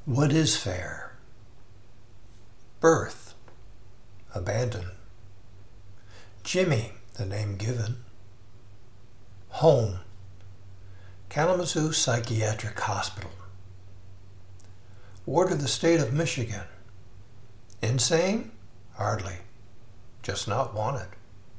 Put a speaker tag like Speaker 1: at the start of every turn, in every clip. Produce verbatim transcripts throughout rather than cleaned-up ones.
Speaker 1: What is fair? Birth, abandon. Jimmy, the name given. Home, Kalamazoo Psychiatric Hospital. Ward of the State of Michigan. Insane? Hardly. Just not wanted.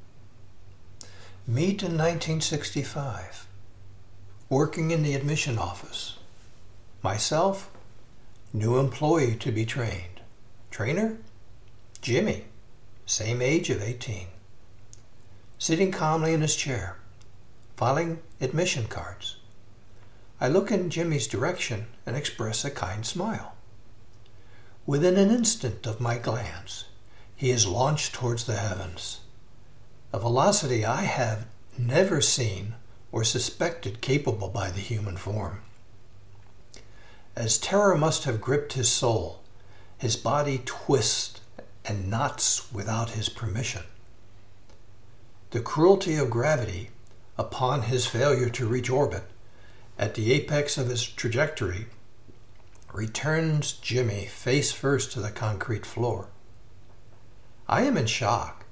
Speaker 1: Meet in nineteen sixty-five. Working in the admission office. Myself, new employee to be trained. Trainer? Jimmy, same age of eighteen. Sitting calmly in his chair, filing admission cards. I look in Jimmy's direction and express a kind smile. Within an instant of my glance, he is launched towards the heavens, a velocity I have never seen or suspected capable by the human form. As terror must have gripped his soul, his body twists and knots without his permission. The cruelty of gravity, upon his failure to reach orbit, at the apex of his trajectory, returns Jimmy face first to the concrete floor. I am in shock.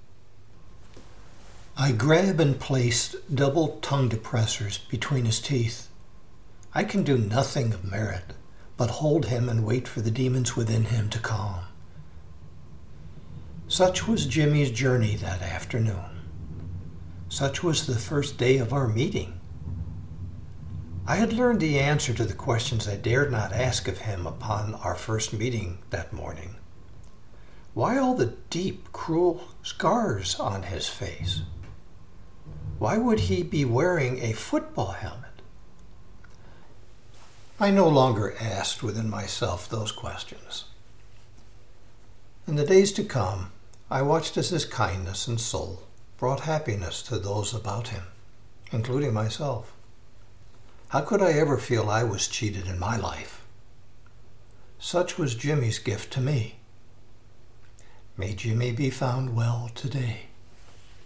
Speaker 1: I grab and place double tongue depressors between his teeth. I can do nothing of merit but hold him and wait for the demons within him to calm. Such was Jimmy's journey that afternoon. Such was the first day of our meeting. I had learned the answer to the questions I dared not ask of him upon our first meeting that morning. Why all the deep, cruel scars on his face? Why would he be wearing a football helmet? I no longer asked within myself those questions. In the days to come, I watched as his kindness and soul brought happiness to those about him, including myself. How could I ever feel I was cheated in my life? Such was Jimmy's gift to me. May Jimmy be found well today.